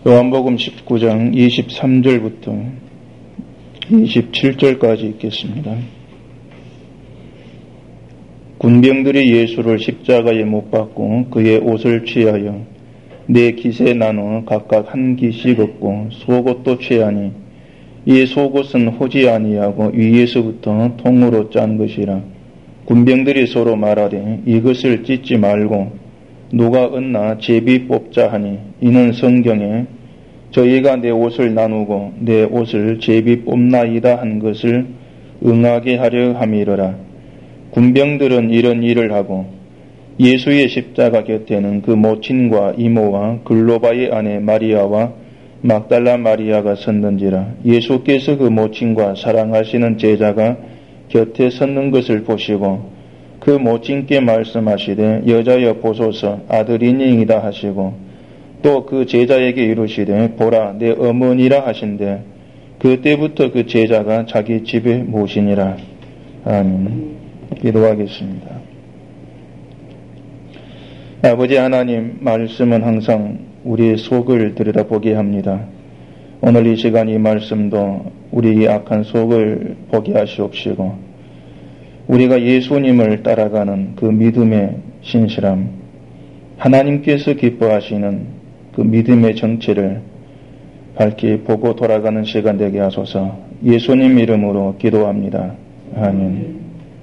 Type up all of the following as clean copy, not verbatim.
요한복음 19장 23절부터 27절까지 읽겠습니다. 군병들이 예수를 십자가에 못 박고 그의 옷을 취하여 네 깃에 나눠 각각 한 깃씩 얻고 속옷도 취하니 이 속옷은 호지 아니하고 위에서부터 통으로 짠 것이라. 군병들이 서로 말하되 이것을 찢지 말고 누가 얻나 제비 뽑자 하니 이는 성경에 저희가 내 옷을 나누고 내 옷을 제비 뽑나이다 한 것을 응하게 하려 함이러라. 군병들은 이런 일을 하고 예수의 십자가 곁에는 그 모친과 이모와 글로바의 아내 마리아와 막달라 마리아가 섰는지라. 예수께서 그 모친과 사랑하시는 제자가 곁에 섰는 것을 보시고 그 모친께 말씀하시되 여자여 보소서 아들이니이다 하시고 또 그 제자에게 이르시되 보라 내 어머니라 하신대 그때부터 그 제자가 자기 집에 모시니라. 아멘. 기도하겠습니다. 아버지 하나님, 말씀은 항상 우리의 속을 들여다보게 합니다. 오늘 이 시간 이 말씀도 우리의 악한 속을 보게 하시옵시고 우리가 예수님을 따라가는 그 믿음의 신실함, 하나님께서 기뻐하시는 그 믿음의 정체를 밝히 보고 돌아가는 시간 되게 하소서. 예수님 이름으로 기도합니다. 아멘.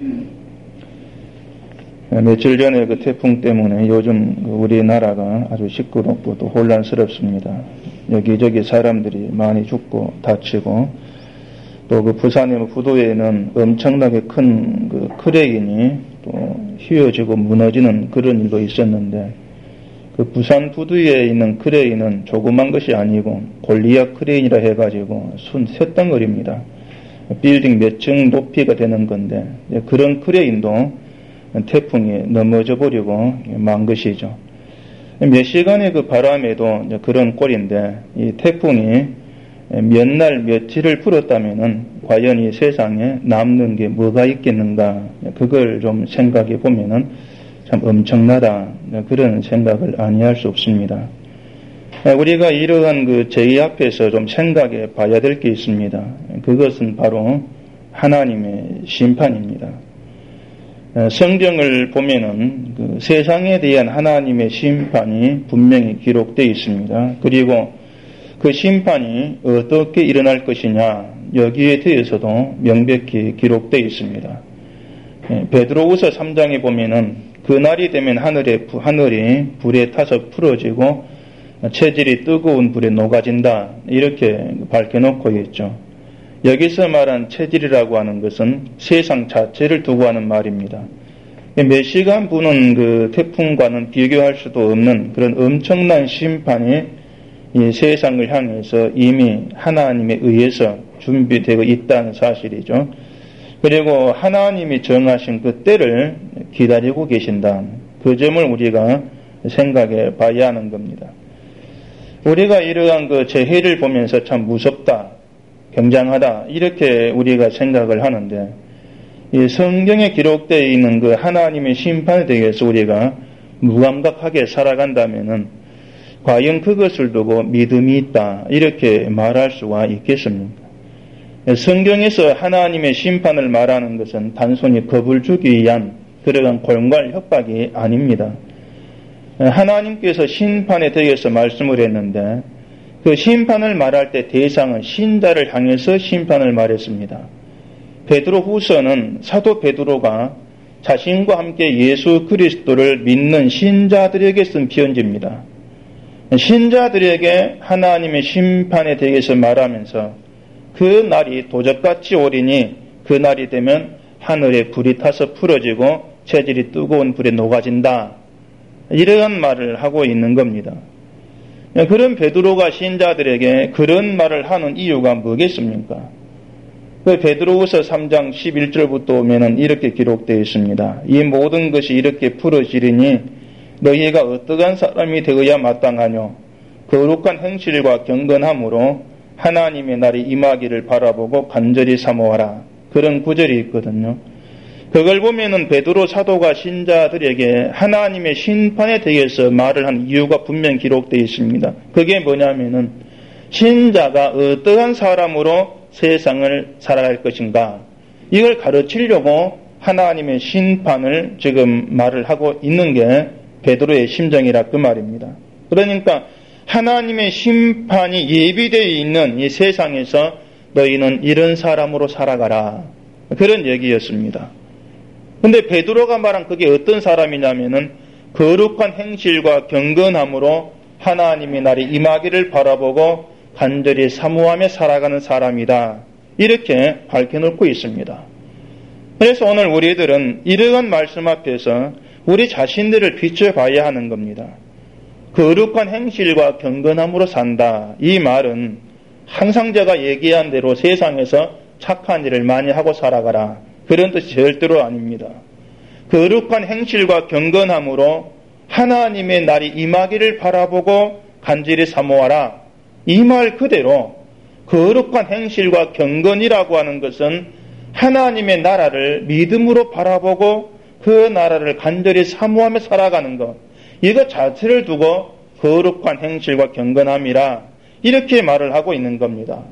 며칠 전에 그 태풍 때문에 요즘 우리나라가 아주 시끄럽고 또 혼란스럽습니다. 여기저기 사람들이 많이 죽고 다치고 또 그 부산의 부두에는 엄청나게 큰 그 크레인이 또 휘어지고 무너지는 그런 일도 있었는데 그 부산 부두에 있는 크레인은 조그만 것이 아니고 골리앗 크레인이라 해가지고 순 쇳덩어리입니다. 빌딩 몇 층 높이가 되는 건데 그런 크레인도 태풍이 넘어져 버리고 만 것이죠. 몇 시간의 그 바람에도 그런 꼴인데 이 태풍이 몇 날 며칠을 불었다면은 과연 이 세상에 남는 게 뭐가 있겠는가, 그걸 좀 생각해 보면은 참 엄청나다, 그런 생각을 아니할 수 없습니다. 우리가 이러한 그 저희 앞에서 좀 생각해 봐야 될 게 있습니다. 그것은 바로 하나님의 심판입니다. 성경을 보면은 그 세상에 대한 하나님의 심판이 분명히 기록되어 있습니다. 그리고 그 심판이 어떻게 일어날 것이냐, 여기에 대해서도 명백히 기록되어 있습니다. 베드로후서 3장에 보면은 그날이 되면 하늘이 불에 타서 풀어지고 체질이 뜨거운 불에 녹아진다, 이렇게 밝혀놓고 있죠. 여기서 말한 체질이라고 하는 것은 세상 자체를 두고 하는 말입니다. 몇 시간 부는 그 태풍과는 비교할 수도 없는 그런 엄청난 심판이 이 세상을 향해서 이미 하나님에 의해서 준비되고 있다는 사실이죠. 그리고 하나님이 정하신 그 때를 기다리고 계신다, 그 점을 우리가 생각해 봐야 하는 겁니다. 우리가 이러한 그 재해를 보면서 참 무섭다, 굉장하다, 이렇게 우리가 생각을 하는데 이 성경에 기록되어 있는 그 하나님의 심판에 대해서 우리가 무감각하게 살아간다면은 과연 그것을 두고 믿음이 있다, 이렇게 말할 수가 있겠습니까? 성경에서 하나님의 심판을 말하는 것은 단순히 겁을 주기 위한 그러한 골괄 협박이 아닙니다. 하나님께서 심판에 대해서 말씀을 했는데 그 심판을 말할 때 대상은 신자를 향해서 심판을 말했습니다. 베드로후서는 사도 베드로가 자신과 함께 예수 그리스도를 믿는 신자들에게 쓴 편지입니다. 신자들에게 하나님의 심판에 대해서 말하면서 그 날이 도적같이 오리니 그 날이 되면 하늘에 불이 타서 풀어지고 체질이 뜨거운 불에 녹아진다, 이러한 말을 하고 있는 겁니다. 그런 베드로가 신자들에게 그런 말을 하는 이유가 뭐겠습니까? 그 베드로후서 3장 11절부터 오면은 이렇게 기록되어 있습니다. 이 모든 것이 이렇게 풀어지리니 너희가 어떠한 사람이 되어야 마땅하뇨? 거룩한 행실과 경건함으로 하나님의 날이 임하기를 바라보고 간절히 사모하라. 그런 구절이 있거든요. 그걸 보면은 베드로 사도가 신자들에게 하나님의 심판에 대해서 말을 한 이유가 분명 기록되어 있습니다. 그게 뭐냐면은 신자가 어떠한 사람으로 세상을 살아갈 것인가, 이걸 가르치려고 하나님의 심판을 지금 말을 하고 있는 게 베드로의 심정이라 그 말입니다. 그러니까 하나님의 심판이 예비되어 있는 이 세상에서 너희는 이런 사람으로 살아가라, 그런 얘기였습니다. 근데 베드로가 말한 그게 어떤 사람이냐면은 거룩한 행실과 경건함으로 하나님의 날이 임하기를 바라보고 간절히 사모하며 살아가는 사람이다, 이렇게 밝혀놓고 있습니다. 그래서 오늘 우리들은 이러한 말씀 앞에서 우리 자신들을 비춰봐야 하는 겁니다. 거룩한 행실과 경건함으로 산다, 이 말은 항상 제가 얘기한 대로 세상에서 착한 일을 많이 하고 살아가라, 그런 뜻이 절대로 아닙니다. 거룩한 행실과 경건함으로 하나님의 날이 임하기를 바라보고 간절히 사모하라, 이 말 그대로 거룩한 행실과 경건이라고 하는 것은 하나님의 나라를 믿음으로 바라보고 그 나라를 간절히 사모하며 살아가는 것, 이것 자체를 두고 거룩한 행실과 경건함이라 이렇게 말을 하고 있는 겁니다.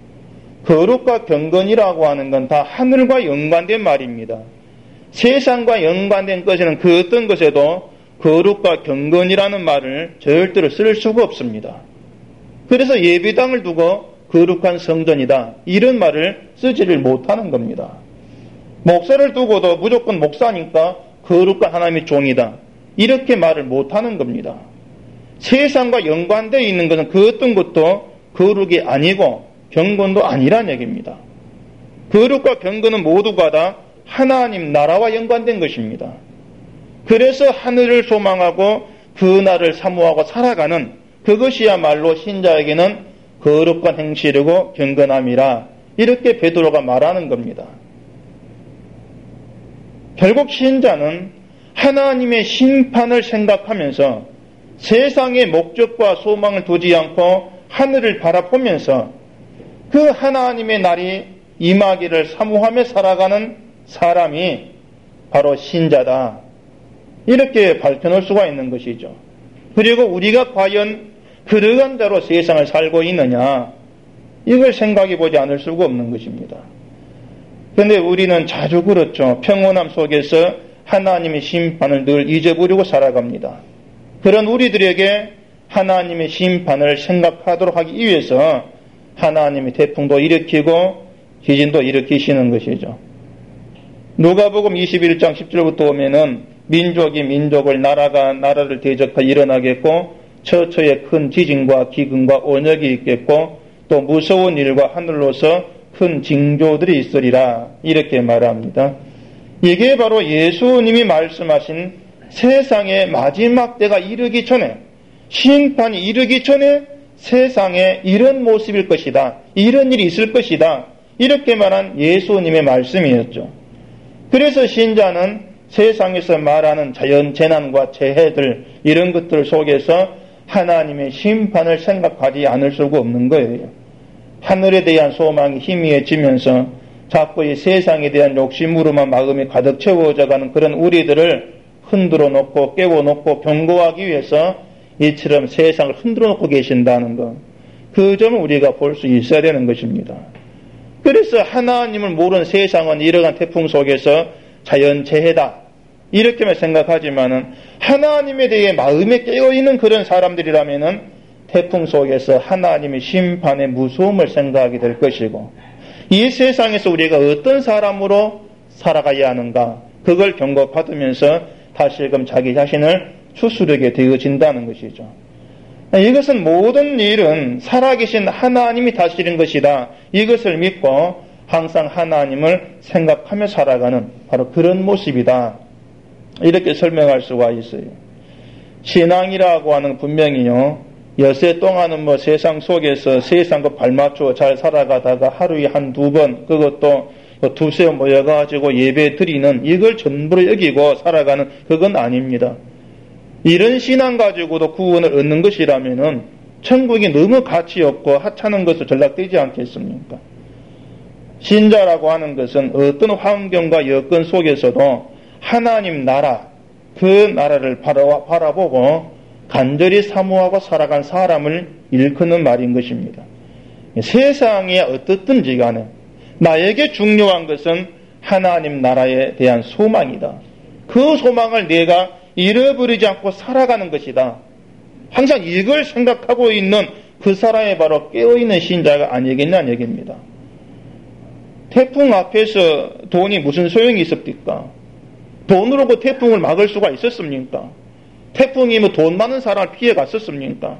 거룩과 경건이라고 하는 건 다 하늘과 연관된 말입니다. 세상과 연관된 것에는 그 어떤 것에도 거룩과 경건이라는 말을 절대로 쓸 수가 없습니다. 그래서 예배당을 두고 거룩한 성전이다, 이런 말을 쓰지를 못하는 겁니다. 목사를 두고도 무조건 목사니까 거룩한 하나님의 종이다, 이렇게 말을 못하는 겁니다. 세상과 연관되어 있는 것은 그 어떤 것도 거룩이 아니고 경건도 아니란 얘기입니다. 거룩과 경건은 모두가 다 하나님 나라와 연관된 것입니다. 그래서 하늘을 소망하고 그 날을 사모하고 살아가는 그것이야말로 신자에게는 거룩한 행실이고 경건함이라, 이렇게 베드로가 말하는 겁니다. 결국 신자는 하나님의 심판을 생각하면서 세상의 목적과 소망을 두지 않고 하늘을 바라보면서 그 하나님의 날이 임하기를 사모하며 살아가는 사람이 바로 신자다, 이렇게 밝혀놓을 수가 있는 것이죠. 그리고 우리가 과연 그러한 자로 세상을 살고 있느냐, 이걸 생각해 보지 않을 수가 없는 것입니다. 그런데 우리는 자주 그렇죠. 평온함 속에서 하나님의 심판을 늘 잊어버리고 살아갑니다. 그런 우리들에게 하나님의 심판을 생각하도록 하기 위해서 하나님이 태풍도 일으키고 지진도 일으키시는 것이죠. 누가복음 21장 10절부터 보면은 민족이 민족을, 나라가 나라를 대적하여 일어나겠고 처처에 큰 지진과 기근과 온역이 있겠고 또 무서운 일과 하늘로서 큰 징조들이 있으리라, 이렇게 말합니다. 이게 바로 예수님이 말씀하신 세상의 마지막 때가 이르기 전에, 심판이 이르기 전에 세상에 이런 모습일 것이다, 이런 일이 있을 것이다, 이렇게 말한 예수님의 말씀이었죠. 그래서 신자는 세상에서 말하는 자연 재난과 재해들, 이런 것들 속에서 하나님의 심판을 생각하지 않을 수가 없는 거예요. 하늘에 대한 소망이 희미해지면서 자꾸 이 세상에 대한 욕심으로만 마음이 가득 채워져가는 그런 우리들을 흔들어 놓고 깨워놓고 경고하기 위해서 이처럼 세상을 흔들어 놓고 계신다는 것, 그 점을 우리가 볼 수 있어야 되는 것입니다. 그래서 하나님을 모르는 세상은 이러한 태풍 속에서 자연재해다, 이렇게만 생각하지만은 하나님에 대해 마음에 깨어있는 그런 사람들이라면은 태풍 속에서 하나님의 심판의 무서움을 생각하게 될 것이고, 이 세상에서 우리가 어떤 사람으로 살아가야 하는가, 그걸 경고받으면서 다시금 자기 자신을 추스르게 되어진다는 것이죠. 이것은 모든 일은 살아계신 하나님이 다스리는 것이다, 이것을 믿고 항상 하나님을 생각하며 살아가는 바로 그런 모습이다, 이렇게 설명할 수가 있어요. 신앙이라고 하는 분명히요, 여세 동안은 세상 속에서 세상과 발맞추어 잘 살아가다가 하루에 한두 번, 그것도 두세 모여가지고 예배 드리는, 이걸 전부로 여기고 살아가는, 그건 아닙니다. 이런 신앙 가지고도 구원을 얻는 것이라면은 천국이 너무 가치 없고 하찮은 것으로 전락되지 않겠습니까? 신자라고 하는 것은 어떤 환경과 여건 속에서도 하나님 나라, 그 나라를 바라보고 간절히 사모하고 살아간 사람을 일컫는 말인 것입니다. 세상이 어떻든지 간에 나에게 중요한 것은 하나님 나라에 대한 소망이다. 그 소망을 내가 잃어버리지 않고 살아가는 것이다. 항상 이걸 생각하고 있는 그 사람이 바로 깨어있는 신자가 아니겠냐는 얘기입니다. 태풍 앞에서 돈이 무슨 소용이 있습니까? 돈으로 그 태풍을 막을 수가 있었습니까? 태풍이면 돈 많은 사람을 피해 갔었습니까?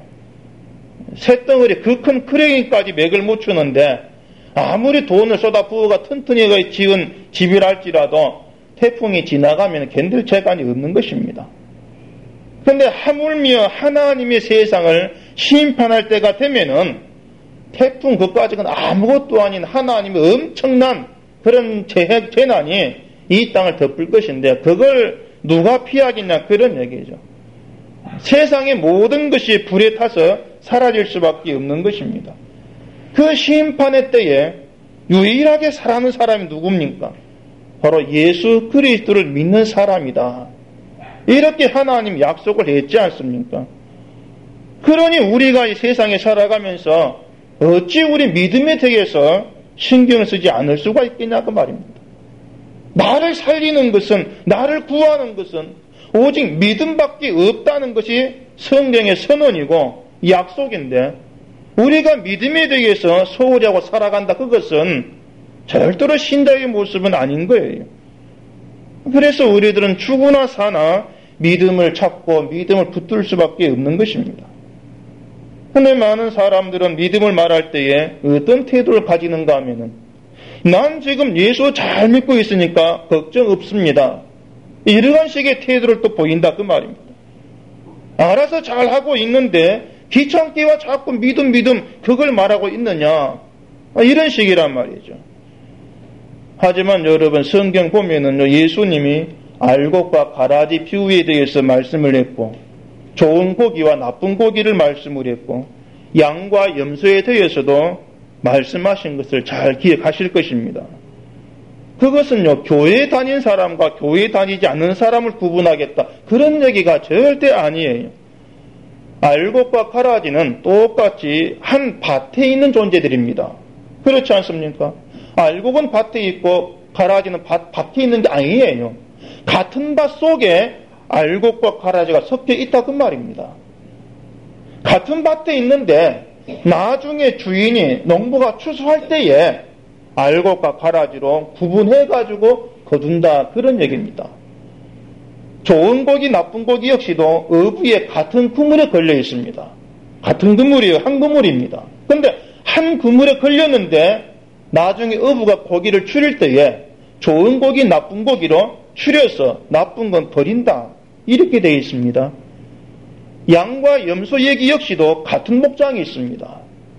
쇳덩어리 그 큰 크레인까지 맥을 못 추는데 아무리 돈을 쏟아 부어가 튼튼히 지은 집이랄지라도 태풍이 지나가면 견딜 재간이 없는 것입니다. 그런데 하물며 하나님의 세상을 심판할 때가 되면은 태풍 그까지는 아무것도 아닌 하나님의 엄청난 그런 재난이 이 땅을 덮을 것인데 그걸 누가 피하겠냐 그런 얘기죠. 세상의 모든 것이 불에 타서 사라질 수밖에 없는 것입니다. 그 심판의 때에 유일하게 살아가는 사람이 누굽니까? 바로 예수 그리스도를 믿는 사람이다. 이렇게 하나님 약속을 했지 않습니까? 그러니 우리가 이 세상에 살아가면서 어찌 우리 믿음에 대해서 신경을 쓰지 않을 수가 있겠냐 그 말입니다. 나를 살리는 것은, 나를 구하는 것은 오직 믿음밖에 없다는 것이 성경의 선언이고 약속인데 우리가 믿음에 대해서 소홀히 하고 살아간다 그것은 절대로 신자의 모습은 아닌 거예요. 그래서 우리들은 죽으나 사나 믿음을 찾고 믿음을 붙들 수밖에 없는 것입니다. 그런데 많은 사람들은 믿음을 말할 때에 어떤 태도를 가지는가 하면은 난 지금 예수 잘 믿고 있으니까 걱정 없습니다. 이러한 식의 태도를 또 보인다 그 말입니다. 알아서 잘하고 있는데 귀찮게와 자꾸 믿음 그걸 말하고 있느냐 이런 식이란 말이죠. 하지만 여러분 성경 보면은 예수님이 알곡과 가라지 비유에 대해서 말씀을 했고 좋은 고기와 나쁜 고기를 말씀을 했고 양과 염소에 대해서도 말씀하신 것을 잘 기억하실 것입니다. 그것은요 교회에 다닌 사람과 교회에 다니지 않는 사람을 구분하겠다 그런 얘기가 절대 아니에요. 알곡과 가라지는 똑같이 한 밭에 있는 존재들입니다. 그렇지 않습니까? 알곡은 밭에 있고 가라지는 밭에 있는 게 아니에요. 같은 밭 속에 알곡과 가라지가 섞여 있다 그 말입니다. 같은 밭에 있는데 나중에 주인이 농부가 추수할 때에 알곡과 가라지로 구분해가지고 거둔다 그런 얘기입니다. 좋은 고기 나쁜 고기 역시도 어부에 같은 그물에 걸려 있습니다. 같은 그물이에요. 한 그물입니다. 그런데 한 그물에 걸렸는데 나중에 어부가 고기를 추릴 때에 좋은 고기 나쁜 고기로 추려서 나쁜 건 버린다 이렇게 되어 있습니다. 양과 염소 얘기 역시도 같은 목장이 있습니다.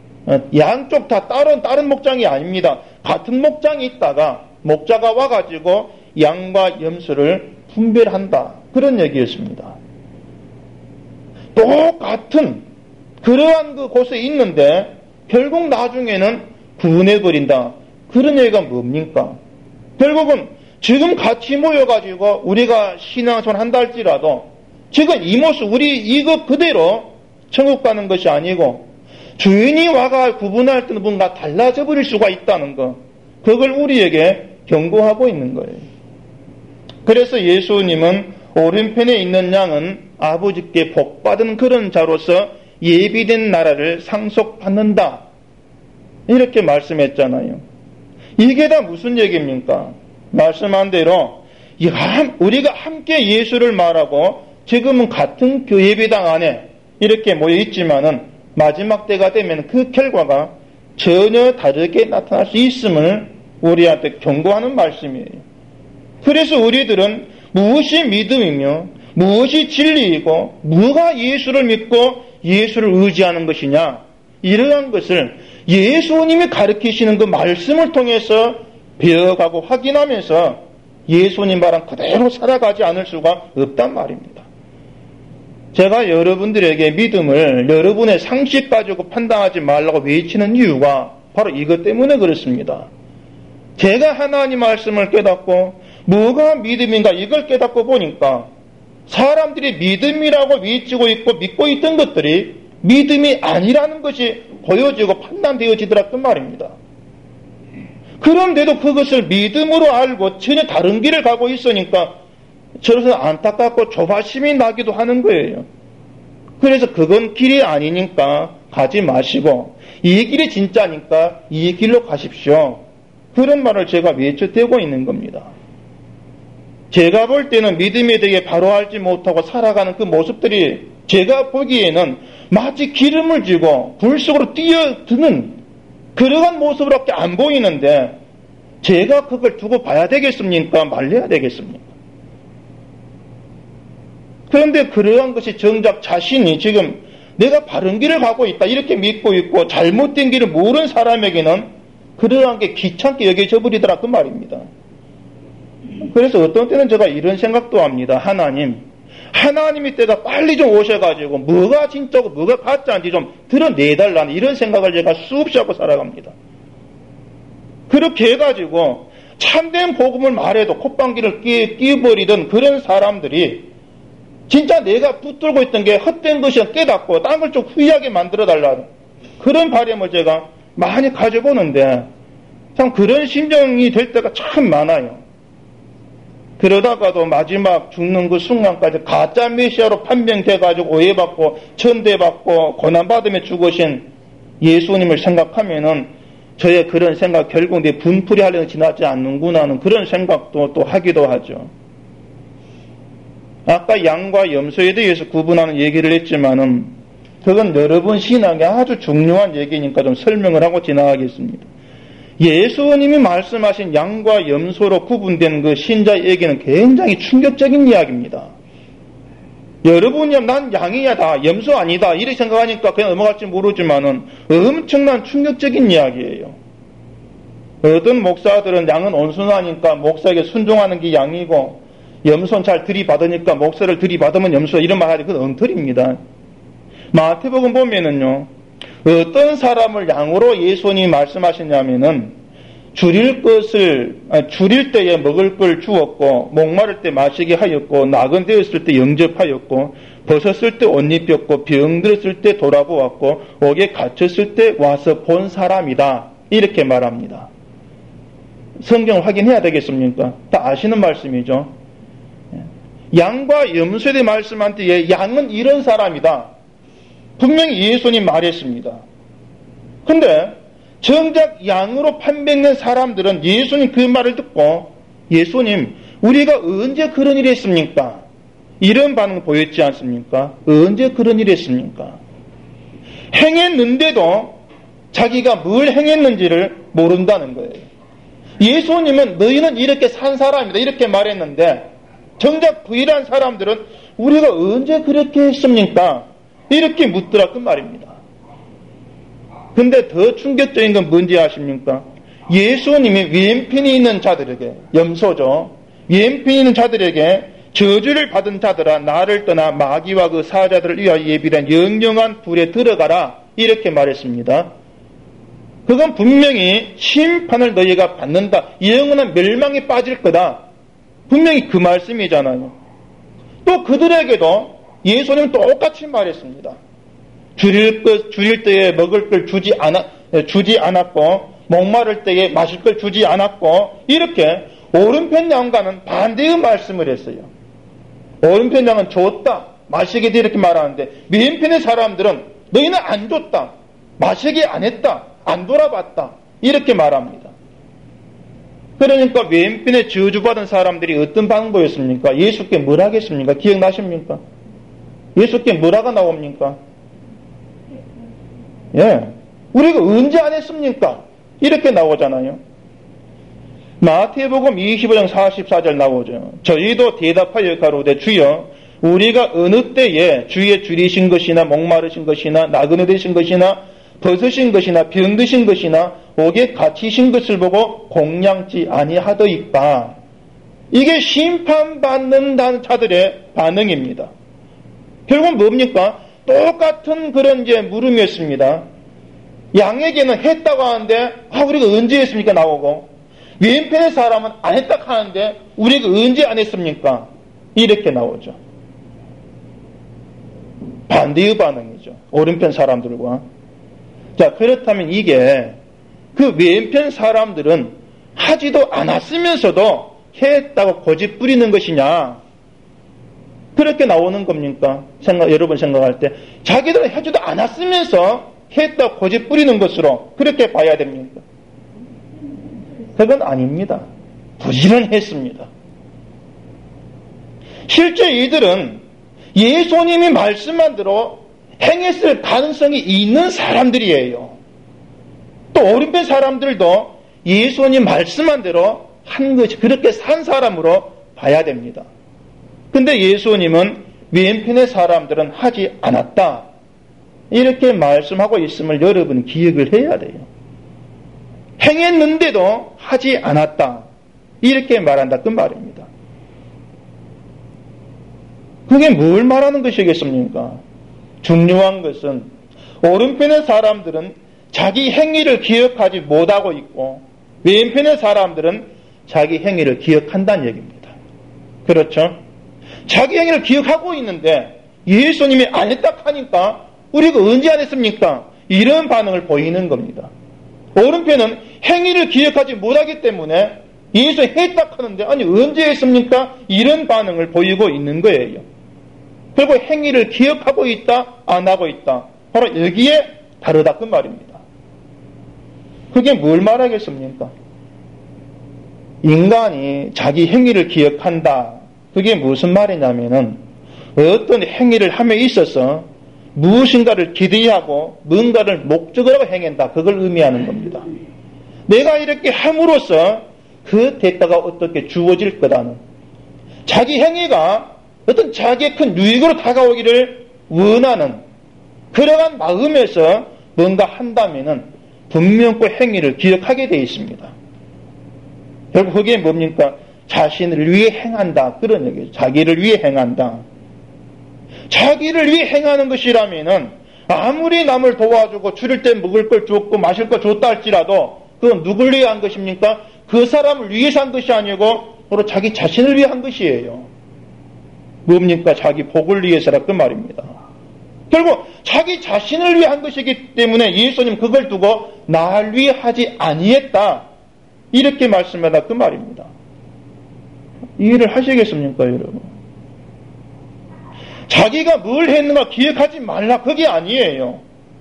양쪽 다 다른 목장이 아닙니다. 같은 목장이 있다가 목자가 와가지고 양과 염소를 분별한다 그런 얘기였습니다. 똑같은 그러한 그 곳에 있는데 결국 나중에는 구분해버린다 그런 얘기가 뭡니까? 결국은 지금 같이 모여가지고 우리가 신앙생활 한다 할지라도 지금 이 모습 우리 이것 그대로 천국 가는 것이 아니고 주인이 와가 구분할 때는 뭔가 달라져 버릴 수가 있다는 것 그걸 우리에게 경고하고 있는 거예요. 그래서 예수님은 오른편에 있는 양은 아버지께 복받은 그런 자로서 예비된 나라를 상속받는다 이렇게 말씀했잖아요. 이게 다 무슨 얘기입니까? 말씀한 대로 우리가 함께 예수를 말하고 지금은 같은 예배당 안에 이렇게 모여 있지만은 마지막 때가 되면 그 결과가 전혀 다르게 나타날 수 있음을 우리한테 경고하는 말씀이에요. 그래서 우리들은 무엇이 믿음이며 무엇이 진리이고 뭐가 예수를 믿고 예수를 의지하는 것이냐 이러한 것을 예수님이 가르치시는 그 말씀을 통해서 배워가고 확인하면서 예수님 말한 그대로 살아가지 않을 수가 없단 말입니다. 제가 여러분들에게 믿음을 여러분의 상식 가지고 판단하지 말라고 외치는 이유가 바로 이것 때문에 그렇습니다. 제가 하나님 말씀을 깨닫고 뭐가 믿음인가 이걸 깨닫고 보니까 사람들이 믿음이라고 외치고 있고 믿고 있던 것들이 믿음이 아니라는 것이 보여지고 판단되어지더라 그 말입니다. 그런데도 그것을 믿음으로 알고 전혀 다른 길을 가고 있으니까 저로서 안타깝고 조바심이 나기도 하는 거예요. 그래서 그건 길이 아니니까 가지 마시고 이 길이 진짜니까 이 길로 가십시오. 그런 말을 제가 외쳐대고 있는 겁니다. 제가 볼 때는 믿음에 대해 바로 알지 못하고 살아가는 그 모습들이 제가 보기에는 마치 기름을 쥐고 불 속으로 뛰어드는 그러한 모습으로밖에 안 보이는데 제가 그걸 두고 봐야 되겠습니까? 말려야 되겠습니까? 그런데 그러한 것이 정작 자신이 지금 내가 바른 길을 가고 있다 이렇게 믿고 있고 잘못된 길을 모르는 사람에게는 그러한 게 귀찮게 여겨져 버리더라 그 말입니다. 그래서 어떤 때는 제가 이런 생각도 합니다. 하나님이 때가 빨리 좀 오셔가지고 뭐가 진짜고 뭐가 가짜인지 좀 드러내달라는 이런 생각을 제가 수없이 하고 살아갑니다. 그렇게 해가지고 참된 복음을 말해도 콧방귀를 끼워버리던 그런 사람들이 진짜 내가 붙들고 있던 게 헛된 것이라 깨닫고 딴 걸 좀 후회하게 만들어달라는 그런 바람을 제가 많이 가져보는데 참 그런 심정이 될 때가 참 많아요. 그러다가도 마지막 죽는 그 순간까지 가짜 메시아로 판명돼가지고 오해받고 천대받고 고난받으며 죽으신 예수님을 생각하면은 저의 그런 생각 결국 내 분풀이 하려는 지나지 않는구나 하는 그런 생각도 또 하기도 하죠. 아까 양과 염소에 대해서 구분하는 얘기를 했지만은 그건 여러분 신앙에 아주 중요한 얘기니까 좀 설명을 하고 지나가겠습니다. 예수님이 말씀하신 양과 염소로 구분된 그 신자의 얘기는 굉장히 충격적인 이야기입니다. 여러분이 난 양이야 다 염소 아니다 이렇게 생각하니까 그냥 넘어갈지 모르지만은 엄청난 충격적인 이야기예요. 어떤 목사들은 양은 온순하니까 목사에게 순종하는 게 양이고 염소는 잘 들이받으니까 목사를 들이받으면 염소다 이런 말 하지 그건 엉터리입니다. 마태복음 보면은요 어떤 사람을 양으로 예수님이 말씀하셨냐면은 줄일 때에 먹을 걸 주었고 목마를 때 마시게 하였고 나건 되었을 때 영접하였고 벗었을 때 옷 입혔고 병들었을 때 돌아보았고 옥에 갇혔을 때 와서 본 사람이다 이렇게 말합니다. 성경을 확인해야 되겠습니까? 다 아시는 말씀이죠. 양과 염소에 대해 말씀한 때에 양은 이런 사람이다. 분명히 예수님 말했습니다. 근데 정작 양으로 판명된 사람들은 예수님 그 말을 듣고 예수님 우리가 언제 그런 일을 했습니까? 이런 반응 보였지 않습니까? 언제 그런 일을 했습니까? 행했는데도 자기가 뭘 행했는지를 모른다는 거예요. 예수님은 너희는 이렇게 산 사람이다 이렇게 말했는데 정작 부인한 사람들은 우리가 언제 그렇게 했습니까? 이렇게 묻더라 그 말입니다. 근데 더 충격적인 건 뭔지 아십니까? 예수님이 왼편에 있는 자들에게 염소죠. 왼편에 있는 자들에게 저주를 받은 자들아 나를 떠나 마귀와 그 사자들을 위하여 예비된 영영한 불에 들어가라 이렇게 말했습니다. 그건 분명히 심판을 너희가 받는다. 영원한 멸망에 빠질 거다. 분명히 그 말씀이잖아요. 또 그들에게도 예수님은 똑같이 말했습니다. 줄일 때에 먹을 걸 주지 않았고 목마를 때에 마실 걸 주지 않았고 이렇게 오른편 양과는 반대의 말씀을 했어요. 오른편 양은 줬다 마시게 돼 이렇게 말하는데 왼편의 사람들은 너희는 안 줬다 마시게 안 했다 안 돌아봤다 이렇게 말합니다. 그러니까 왼편에 저주받은 사람들이 어떤 반응 보였습니까? 예수께 뭘 하겠습니까? 기억나십니까? 예수께 뭐라가 나옵니까? 예, 우리가 언제 안 했습니까? 이렇게 나오잖아요. 마태복음 25장 44절 나오죠. 저희도 대답하여 가로되 주여 우리가 어느 때에 주의 줄이신 것이나 목마르신 것이나 나그네 되신 것이나 벗으신 것이나 병드신 것이나 옥에 갇히신 것을 보고 공양치 아니하더이까. 이게 심판받는다는 자들의 반응입니다. 결국은 뭡니까? 똑같은 그런 이제 물음이었습니다. 양에게는 했다고 하는데 우리가 언제 했습니까? 나오고 왼편의 사람은 안 했다 하는데 우리가 언제 안 했습니까? 이렇게 나오죠. 반대의 반응이죠. 오른편 사람들과. 자, 그렇다면 이게 그 왼편 사람들은 하지도 않았으면서도 했다고 고집 부리는 것이냐? 그렇게 나오는 겁니까? 여러분 생각할 때 자기들은 하지도 않았으면서 했다고 고집 부리는 것으로 그렇게 봐야 됩니까? 그건 아닙니다. 부지런했습니다. 실제 이들은 예수님이 말씀한 대로 행했을 가능성이 있는 사람들이에요. 또 오른편 사람들도 예수님 말씀한 대로 한 것이 그렇게 산 사람으로 봐야 됩니다. 근데 예수님은 왼편의 사람들은 하지 않았다. 이렇게 말씀하고 있음을 여러분 기억을 해야 돼요. 행했는데도 하지 않았다. 이렇게 말한다. 그 말입니다. 그게 뭘 말하는 것이겠습니까? 중요한 것은 오른편의 사람들은 자기 행위를 기억하지 못하고 있고 왼편의 사람들은 자기 행위를 기억한다는 얘기입니다. 그렇죠? 자기 행위를 기억하고 있는데 예수님이 안 했다 하니까 우리가 언제 안 했습니까? 이런 반응을 보이는 겁니다. 오른편은 행위를 기억하지 못하기 때문에 예수님이 했다 하는데 아니 언제 했습니까? 이런 반응을 보이고 있는 거예요. 그리고 행위를 기억하고 있다, 안 하고 있다. 바로 여기에 다르다 그 말입니다. 그게 뭘 말하겠습니까? 인간이 자기 행위를 기억한다. 그게 무슨 말이냐면은 어떤 행위를 함에 있어서 무엇인가를 기대하고 뭔가를 목적으로 행한다. 그걸 의미하는 겁니다. 내가 이렇게 함으로써 그 대가가 어떻게 주어질 거다는 자기 행위가 어떤 자기의 큰 유익으로 다가오기를 원하는 그러한 마음에서 뭔가 한다면은 분명 그 행위를 기억하게 되어 있습니다. 결국 그게 뭡니까? 자신을 위해 행한다. 그런 얘기죠. 자기를 위해 행한다. 자기를 위해 행하는 것이라면은 아무리 남을 도와주고 줄일 때 먹을 걸 줬고 마실 걸 줬다 할지라도 그건 누굴 위해 한 것입니까? 그 사람을 위해서 한 것이 아니고 바로 자기 자신을 위해 한 것이에요. 뭡니까? 자기 복을 위해서라 그 말입니다. 결국 자기 자신을 위해 한 것이기 때문에 예수님 그걸 두고 나를 위해 하지 아니했다. 이렇게 말씀하다 그 말입니다. 이해를 하시겠습니까, 여러분? 자기가 뭘 했는가 기억하지 말라 그게 아니에요.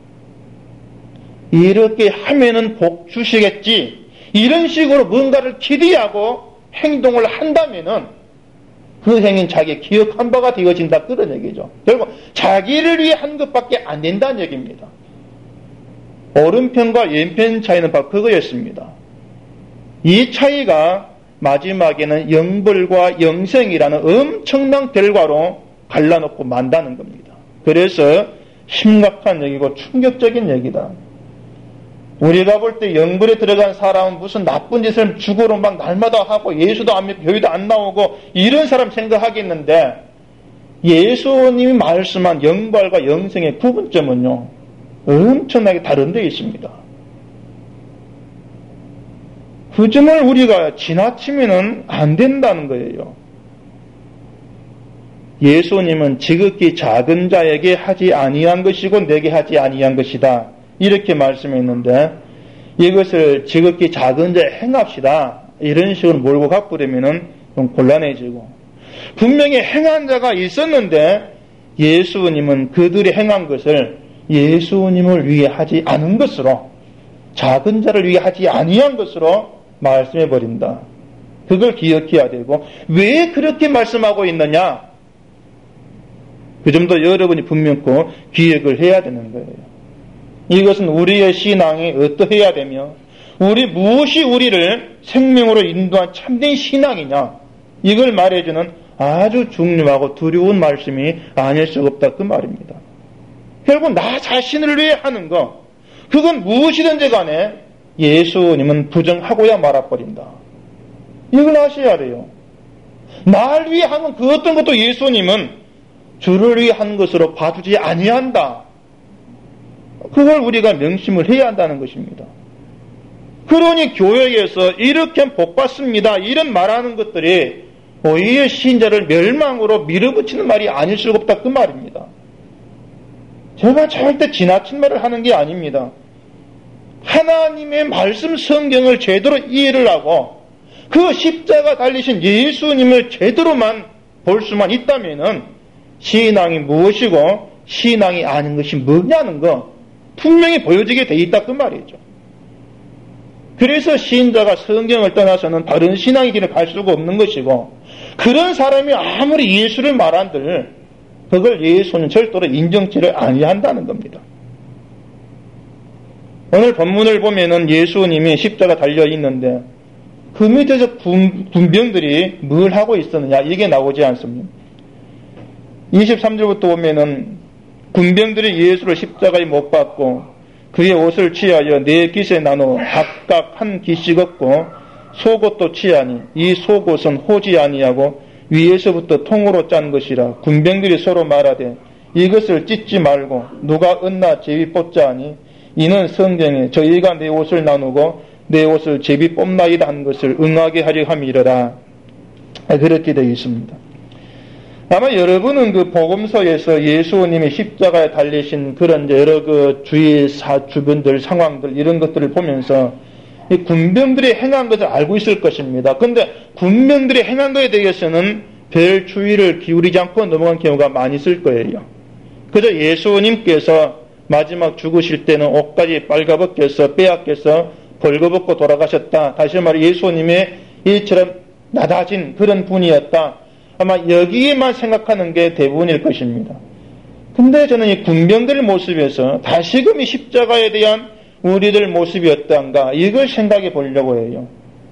이렇게 하면은 복 주시겠지. 이런 식으로 뭔가를 기대하고 행동을 한다면은 그 행위는 자기 기억한 바가 되어진다 그런 얘기죠. 결국 자기를 위해 한 것밖에 안 된다는 얘기입니다. 오른편과 왼편 차이는 바로 그거였습니다. 이 차이가 마지막에는 영벌과 영생이라는 엄청난 결과로 갈라놓고 만다는 겁니다. 그래서 심각한 얘기고 충격적인 얘기다. 우리가 볼 때 영벌에 들어간 사람은 무슨 나쁜 짓을 죽으로 막 날마다 하고 예수도 안 믿고 교회도 안 나오고 이런 사람 생각하겠는데 예수님이 말씀한 영벌과 영생의 구분점은요 엄청나게 다른 데 있습니다. 그 점을 우리가 지나치면은 안 된다는 거예요. 예수님은 지극히 작은 자에게 하지 아니한 것이고 내게 하지 아니한 것이다. 이렇게 말씀했는데 이것을 지극히 작은 자에 행합시다. 이런 식으로 몰고 가버리면은 좀 곤란해지고 분명히 행한 자가 있었는데 예수님은 그들이 행한 것을 예수님을 위해 하지 않은 것으로 작은 자를 위해 하지 아니한 것으로 말씀해 버린다. 그걸 기억해야 되고 왜 그렇게 말씀하고 있느냐? 그 점도 여러분이 분명히 기억을 해야 되는 거예요. 이것은 우리의 신앙이 어떠해야 되며 무엇이 우리를 생명으로 인도한 참된 신앙이냐 이걸 말해주는 아주 중요하고 두려운 말씀이 아닐 수가 없다 그 말입니다. 결국 나 자신을 위해 하는 거 그건 무엇이든지 간에 예수님은 부정하고야 말아버린다. 이걸 아셔야 돼요. 나를 위해 하는 그 어떤 것도 예수님은 주를 위해 하는 것으로 봐주지 아니한다. 그걸 우리가 명심을 해야 한다는 것입니다. 그러니 교회에서 이렇게 복받습니다, 이런 말하는 것들이 오히려 신자를 멸망으로 밀어붙이는 말이 아닐 수가 없다, 그 말입니다. 제가 절대 지나친 말을 하는 게 아닙니다. 하나님의 말씀 성경을 제대로 이해를 하고 그 십자가 달리신 예수님을 제대로만 볼 수만 있다면은 신앙이 무엇이고 신앙이 아닌 것이 뭐냐는 거 분명히 보여지게 돼 있다, 그 말이죠. 그래서 신자가 성경을 떠나서는 다른 신앙의 길을 갈 수가 없는 것이고, 그런 사람이 아무리 예수를 말한들 그걸 예수는 절대로 인정치를 아니한다는 겁니다. 오늘 본문을 보면은 예수님이 십자가 달려 있는데 그 밑에서 군병들이 뭘 하고 있었느냐, 이게 나오지 않습니다. 23절부터 보면은 군병들이 예수를 십자가에 못 박고 그의 옷을 취하여 네 깃에 나눠 각각 한 깃씩 얻고 속옷도 취하니 이 속옷은 호지 아니하고 위에서부터 통으로 짠 것이라. 군병들이 서로 말하되 이것을 찢지 말고 누가 얻나 제비 뽑자 하니 이는 성경에 저희가 내 옷을 나누고 내 옷을 제비 뽑나이다 한 것을 응하게 하려 함이러라. 그렇게 되어 있습니다. 아마 여러분은 그 복음서에서 예수님이 십자가에 달리신 그런 여러 그 주위 주변들 상황들 이런 것들을 보면서 이 군병들이 행한 것을 알고 있을 것입니다. 그런데 군병들이 행한 것에 대해서는 별 주의를 기울이지 않고 넘어간 경우가 많이 있을 거예요. 그저 예수님께서 마지막 죽으실 때는 옷까지 빨가벗겨서 빼앗겨서 벌거벗고 돌아가셨다. 다시 말해 예수님의 일처럼 낮아진 그런 분이었다. 아마 여기에만 생각하는 게 대부분일 것입니다. 근데 저는 이 군병들 모습에서 다시금 이 십자가에 대한 우리들 모습이 어떠한가 이걸 생각해 보려고 해요.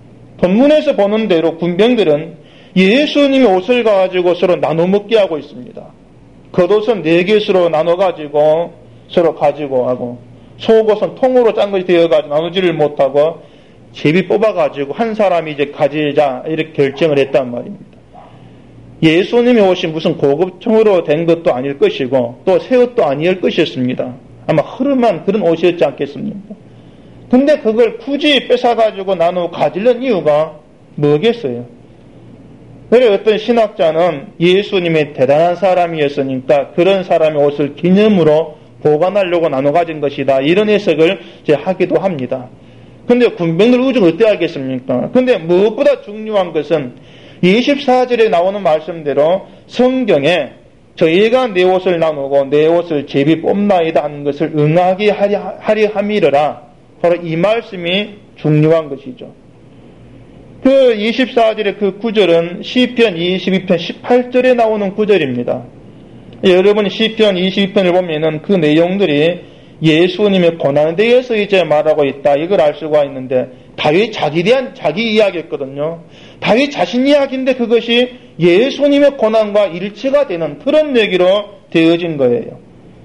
본문에서 보는 대로 군병들은 예수님의 옷을 가지고 서로 나눠 먹게 하고 있습니다. 겉옷은 4겟으로 나눠가지고 서로 가지고 하고 속옷은 통으로 짠 것이 되어가지고 나누지를 못하고 제비 뽑아가지고 한 사람이 이제 가지자 이렇게 결정을 했단 말입니다. 예수님이 옷이 무슨 고급형으로 된 것도 아닐 것이고 또 새 옷도 아닐 것이었습니다. 아마 흐름한 그런 옷이었지 않겠습니까? 근데 그걸 굳이 뺏어가지고 나누고 가지려는 이유가 뭐겠어요? 그래 어떤 신학자는 예수님이 대단한 사람이었으니까 그런 사람의 옷을 기념으로 보관하려고 나눠 가진 것이다. 이런 해석을 이제 하기도 합니다. 근데 군병들 우중 어떻게 알겠습니까? 근데 무엇보다 중요한 것은 24절에 나오는 말씀대로 성경에 저희가 내 옷을 나누고 내 옷을 제비 뽑나이다 하는 것을 응하게 하려 함이러라. 바로 이 말씀이 중요한 것이죠. 그 24절의 그 구절은 시편 22편 18절에 나오는 구절입니다. 여러분이 시편 22편을 보면은 그 내용들이 예수님의 고난에 대해서 이제 말하고 있다. 이걸 알 수가 있는데 다윗 자기 이야기였거든요. 다윗 자신 이야기인데 그것이 예수님의 고난과 일치가 되는 그런 얘기로 되어진 거예요.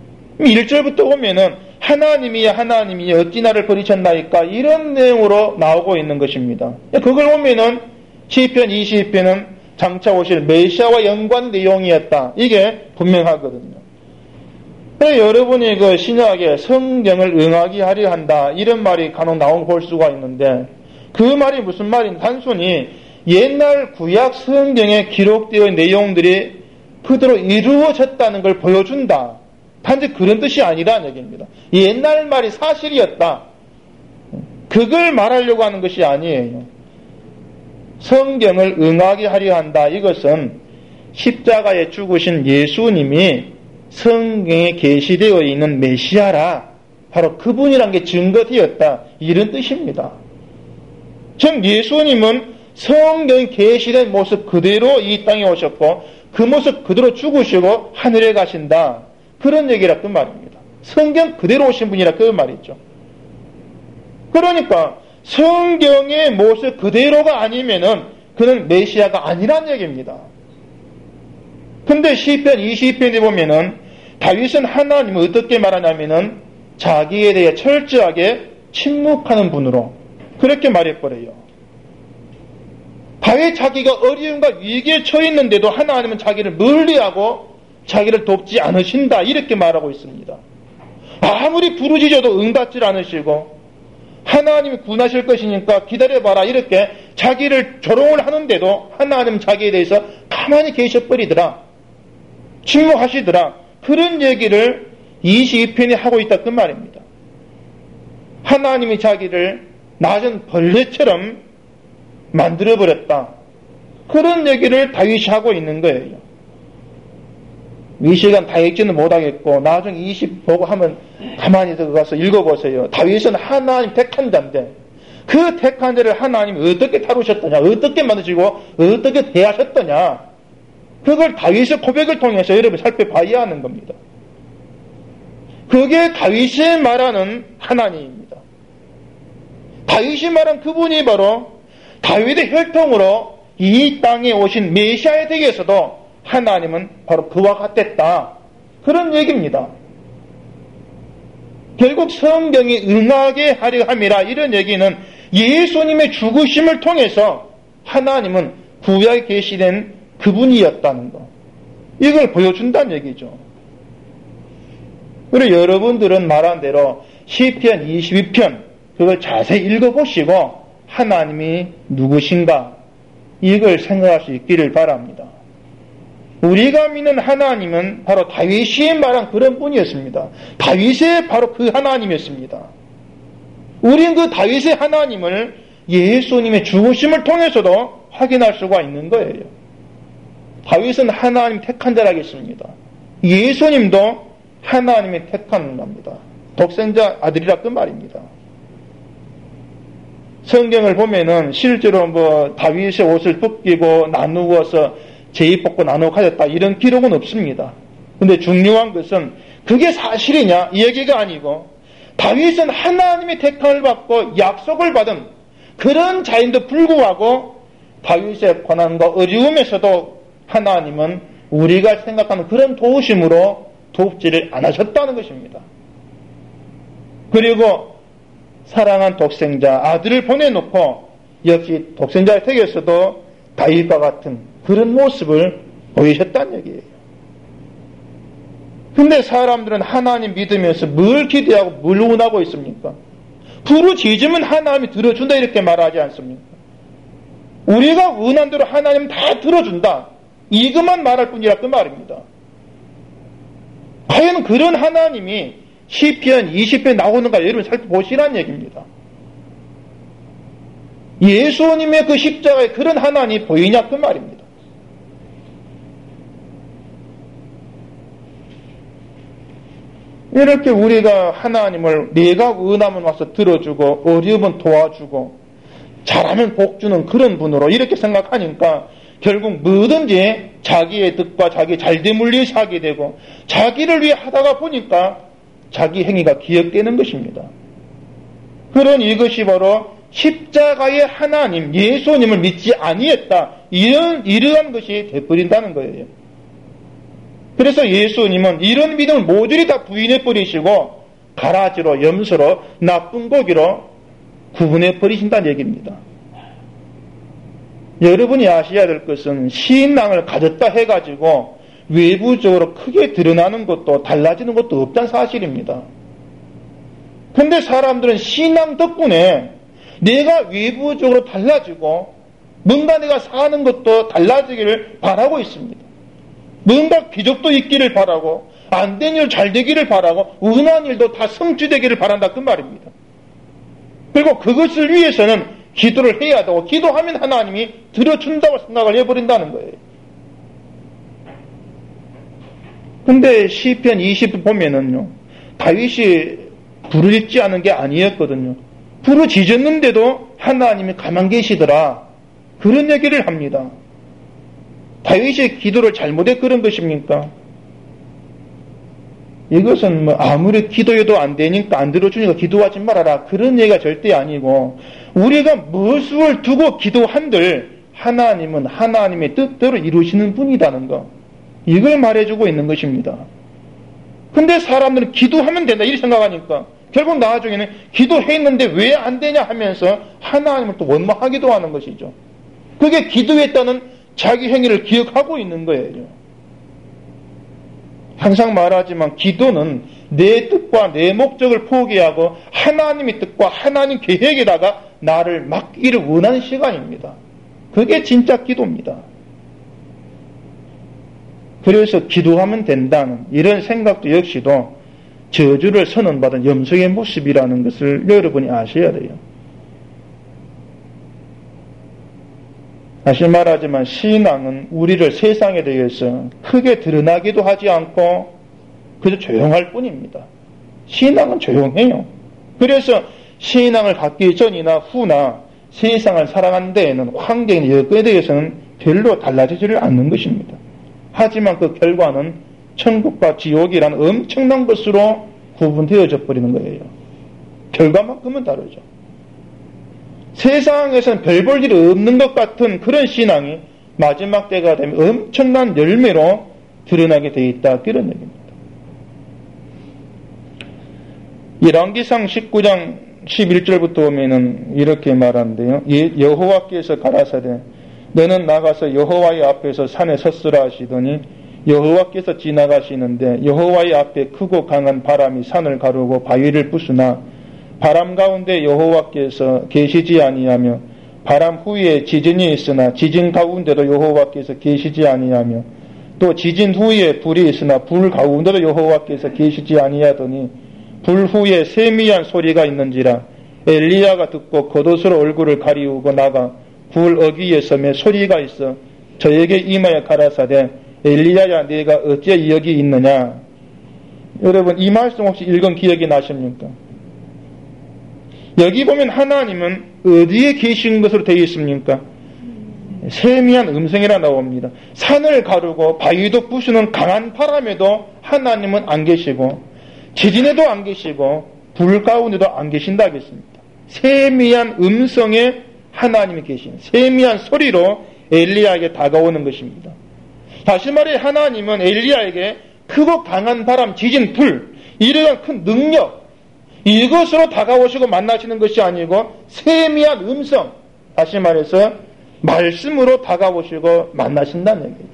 1절부터 보면은 하나님이 어찌 나를 버리셨나이까 이런 내용으로 나오고 있는 것입니다. 그걸 보면은 시편 22편은 장차 오실 메시아와 연관 내용이었다. 이게 분명하거든요. 여러분이 그 신약에 성경을 응하게 하려 한다 이런 말이 간혹 나온 걸 볼 수가 있는데 그 말이 무슨 말인가? 단순히 옛날 구약 성경에 기록되어 있는 내용들이 그대로 이루어졌다는 걸 보여준다. 단지 그런 뜻이 아니라는 얘기입니다. 옛날 말이 사실이었다. 그걸 말하려고 하는 것이 아니에요. 성경을 응하게 하려 한다. 이것은 십자가에 죽으신 예수님이 성경에 계시되어 있는 메시아라. 바로 그분이란 게 증거되었다. 이런 뜻입니다. 즉 예수님은 성경에 계시된 모습 그대로 이 땅에 오셨고 그 모습 그대로 죽으시고 하늘에 가신다. 그런 얘기라 그 말입니다. 성경 그대로 오신 분이라 그 말이죠. 그러니까 성경의 모습 그대로가 아니면은 그는 메시아가 아니란 얘기입니다. 근데 시편 22편에 보면은 다윗은 하나님을 어떻게 말하냐면은 자기에 대해 철저하게 침묵하는 분으로 그렇게 말해버려요. 다윗 자기가 어려움과 위기에 처해 있는데도 하나님은 자기를 멀리하고 자기를 돕지 않으신다 이렇게 말하고 있습니다. 아무리 부르짖어도 응답질 않으시고 하나님이 구원하실 것이니까 기다려봐라 이렇게 자기를 조롱을 하는데도 하나님 자기에 대해서 가만히 계셔버리더라. 침묵하시더라. 그런 얘기를 22편이 하고 있다 그 말입니다. 하나님이 자기를 낮은 벌레처럼 만들어버렸다. 그런 얘기를 다윗이 하고 있는 거예요. 이 시간 다 읽지는 못하겠고 나중에 20 보고 하면 가만히 들어가서 읽어보세요. 다윗은 하나님 택한 자인데 그 택한 자를 하나님이 어떻게 다루셨더냐, 어떻게 만드시고 어떻게 대하셨더냐, 그걸 다윗의 고백을 통해서 여러분 살펴봐야 하는 겁니다. 그게 다윗이 말하는 하나님입니다. 다윗이 말한 그분이 바로 다윗의 혈통으로 이 땅에 오신 메시아에 대해서도 하나님은 바로 그와 같았다. 그런 얘기입니다. 결국 성경이 응하게 하려 함이라 이런 얘기는 예수님의 죽으심을 통해서 하나님은 구약에 계시된 그분이었다는 것. 이걸 보여준다는 얘기죠. 그리고 여러분들은 말한 대로 시편 22편 그걸 자세히 읽어보시고 하나님이 누구신가 이걸 생각할 수 있기를 바랍니다. 우리가 믿는 하나님은 바로 다윗이 말한 그런 분이었습니다. 다윗의 바로 그 하나님이었습니다. 우린 그 다윗의 하나님을 예수님의 죽으심을 통해서도 확인할 수가 있는 거예요. 다윗은 하나님 택한 자라겠습니다. 예수님도 하나님이 택한 겁니다. 독생자 아들이라 그 말입니다. 성경을 보면은 실제로 다윗의 옷을 벗기고 나누어서 제입 벗고 나누어 가졌다 이런 기록은 없습니다. 근데 중요한 것은 그게 사실이냐 이 얘기가 아니고 다윗은 하나님의 택함을 받고 약속을 받은 그런 자인도 불구하고 다윗의 고난과 어려움에서도 하나님은 우리가 생각하는 그런 도우심으로 돕지를 않으셨다는 것입니다. 그리고 사랑한 독생자 아들을 보내놓고 역시 독생자의 택에서도 다윗과 같은 그런 모습을 보이셨다는 얘기예요. 근데 사람들은 하나님 믿으면서 뭘 기대하고 뭘 원하고 있습니까? 부르짖으면 하나님이 들어준다 이렇게 말하지 않습니까? 우리가 원한 대로 하나님 다 들어준다 이것만 말할 뿐이라 그 말입니다. 과연 그런 하나님이 시편 20편 나오는가 여러분 살펴보시라는 얘기입니다. 예수님의 그 십자가에 그런 하나님이 보이냐 그 말입니다. 이렇게 우리가 하나님을 내가 원하면 와서 들어주고 어려우면 도와주고 잘하면 복주는 그런 분으로 이렇게 생각하니까 결국 뭐든지 자기의 뜻과 자기 잘됨을 위해서 하게 되고 자기를 위해 하다가 보니까 자기 행위가 기억되는 것입니다. 그런 이것이 바로 십자가의 하나님 예수님을 믿지 아니했다 이러한 것이 되어버린다는 거예요. 그래서 예수님은 이런 믿음을 모조리 다 부인해버리시고 가라지로 염소로 나쁜 고기로 구분해버리신다는 얘기입니다. 여러분이 아셔야 될 것은 신앙을 가졌다 해가지고 외부적으로 크게 드러나는 것도 달라지는 것도 없다는 사실입니다. 그런데 사람들은 신앙 덕분에 내가 외부적으로 달라지고 뭔가 내가 사는 것도 달라지기를 바라고 있습니다. 뭔가 기적도 있기를 바라고 안 된 일 잘 되기를 바라고 원한 일도 다 성취되기를 바란다 그 말입니다. 그리고 그것을 위해서는 기도를 해야 되고 기도하면 하나님이 들어준다고 생각을 해버린다는 거예요. 근데 시편 20편 보면은요 다윗이 부르짖지 않은 게 아니었거든요. 부르짖었는데도 하나님이 가만 계시더라 그런 얘기를 합니다. 다윗의 기도를 잘못해 그런 것입니까? 이것은 아무리 기도해도 안 되니까 안 들어주니까 기도하지 말아라 그런 얘기가 절대 아니고 우리가 무엇을 두고 기도한들 하나님은 하나님의 뜻대로 이루시는 분이라는 거 이걸 말해주고 있는 것입니다. 근데 사람들은 기도하면 된다 이렇게 생각하니까 결국 나중에는 기도했는데 왜 안 되냐 하면서 하나님을 또 원망하기도 하는 것이죠. 그게 기도했다는 자기 행위를 기억하고 있는 거예요. 항상 말하지만 기도는 내 뜻과 내 목적을 포기하고 하나님의 뜻과 하나님 계획에다가 나를 맡기기를 원하는 시간입니다. 그게 진짜 기도입니다. 그래서 기도하면 된다는 이런 생각도 역시도 저주를 선언받은 염소의 모습이라는 것을 여러분이 아셔야 돼요. 다시 말하지만 신앙은 우리를 세상에 대해서 크게 드러나기도 하지 않고 그저 조용할 뿐입니다. 신앙은 조용해요. 그래서 신앙을 갖기 전이나 후나 세상을 살아가는 데에는 환경이나 여건에 대해서는 별로 달라지지를 않는 것입니다. 하지만 그 결과는 천국과 지옥이라는 엄청난 것으로 구분되어져 버리는 거예요. 결과만큼은 다르죠. 세상에서는 별 볼 일이 없는 것 같은 그런 신앙이 마지막 때가 되면 엄청난 열매로 드러나게 되어 있다. 그런 얘기입니다. 열왕기상 19장 11절부터 보면은 이렇게 말하는데요. 여호와께서 가라사대 너는 나가서 여호와의 앞에서 산에 섰으라 하시더니 여호와께서 지나가시는데 여호와의 앞에 크고 강한 바람이 산을 가르고 바위를 부수나 바람 가운데 여호와께서 계시지 아니하며 바람 후에 지진이 있으나 지진 가운데도 여호와께서 계시지 아니하며 또 지진 후에 불이 있으나 불 가운데도 여호와께서 계시지 아니하더니 불 후에 세미한 소리가 있는지라 엘리야가 듣고 겉옷으로 얼굴을 가리우고 나가 불 어귀에 섬에 소리가 있어 저에게 임하여 가라사대 엘리야야 네가 어찌 여기 있느냐. 여러분 이 말씀 혹시 읽은 기억이 나십니까? 여기 보면 하나님은 어디에 계신 것으로 되어 있습니까? 세미한 음성이라 나옵니다. 산을 가르고 바위도 부수는 강한 바람에도 하나님은 안 계시고 지진에도 안 계시고 불 가운데도 안 계신다 하겠습니다. 세미한 음성에 하나님이 계신 세미한 소리로 엘리야에게 다가오는 것입니다. 다시 말해 하나님은 엘리야에게 크고 강한 바람, 지진, 불 이러한 큰 능력 이것으로 다가오시고 만나시는 것이 아니고 세미한 음성 다시 말해서 말씀으로 다가오시고 만나신다는 얘기죠.